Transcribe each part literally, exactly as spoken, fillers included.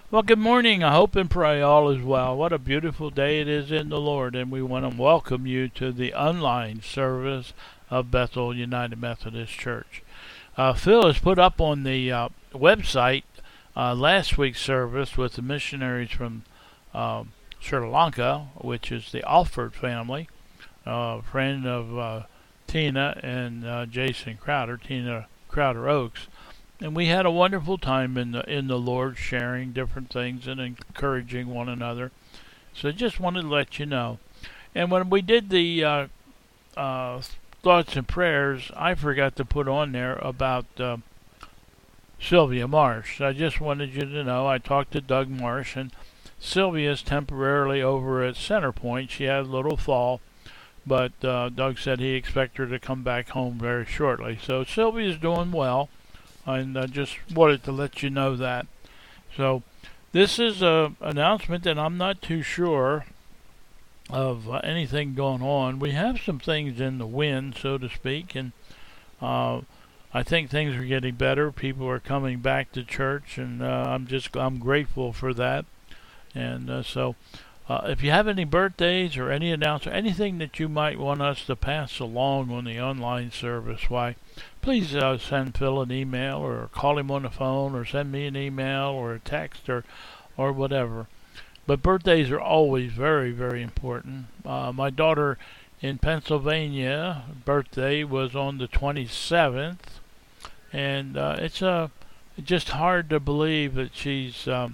Well, good morning. I hope and pray all is well. What a beautiful day it is in the Lord, and we want to welcome you to the online service of Bethel United Methodist Church. Uh, Phil has put up on the uh, website uh, last week's service with the missionaries from uh, Sri Lanka, which is the Alford family, a uh, friend of uh, Tina and uh, Jason Crowder, Tina Crowder Oaks. And we had a wonderful time in the in the Lord, sharing different things and encouraging one another. So just wanted to let you know. And when we did the uh, uh, thoughts and prayers, I forgot to put on there about uh, Sylvia Marsh. I just wanted you to know I talked to Doug Marsh, and Sylvia's temporarily over at Centerpoint. She had a little fall, but uh, Doug said he expects her to come back home very shortly. So Sylvia's doing well. And I just wanted to let you know that. So this is a announcement that I'm not too sure of uh, anything going on. We have some things in the wind, so to speak, and uh, I think things are getting better. People are coming back to church, and uh, I'm just I'm grateful for that. And uh, so uh, if you have any birthdays or any announcement, anything that you might want us to pass along on the online service, why, please uh, send Phil an email or call him on the phone or send me an email or a text or, or whatever. But birthdays are always very, very important. Uh, my daughter in Pennsylvania, birthday was on the twenty-seventh, and uh, it's uh, just hard to believe that she's um,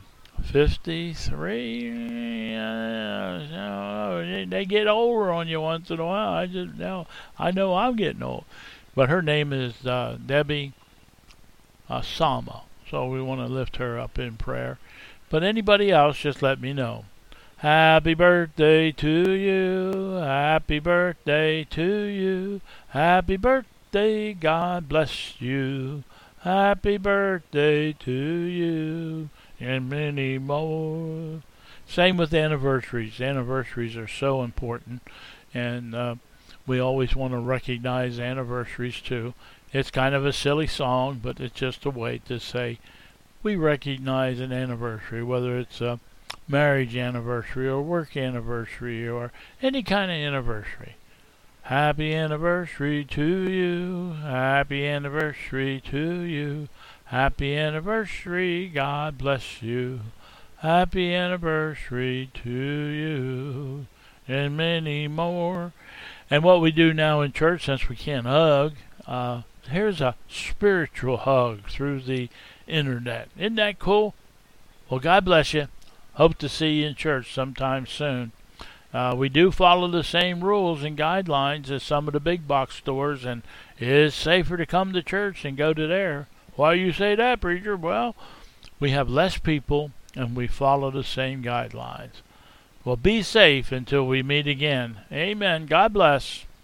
fifty-three. Uh, they get older on you once in a while. I just now I know I'm getting old. But her name is uh, Debbie uh, Sama, so we want to lift her up in prayer. But anybody else, just let me know. Happy birthday to you, happy birthday to you, happy birthday, God bless you, happy birthday to you, and many more. Same with anniversaries. Anniversaries are so important, and uh, we always want to recognize anniversaries too. It's kind of a silly song, but it's just a way to say we recognize an anniversary, whether it's a marriage anniversary or work anniversary or any kind of anniversary. Happy anniversary to you, happy anniversary to you, happy anniversary, God bless you, happy anniversary to you, and many more. And what we do now in church, since we can't hug, uh, here's a spiritual hug through the internet. Isn't that cool? Well, God bless you. Hope to see you in church sometime soon. Uh, we do follow the same rules and guidelines as some of the big box stores, and it is safer to come to church than go to there. Why you say that, preacher? Well, we have less people, and we follow the same guidelines. Well, be safe until we meet again. Amen. God bless.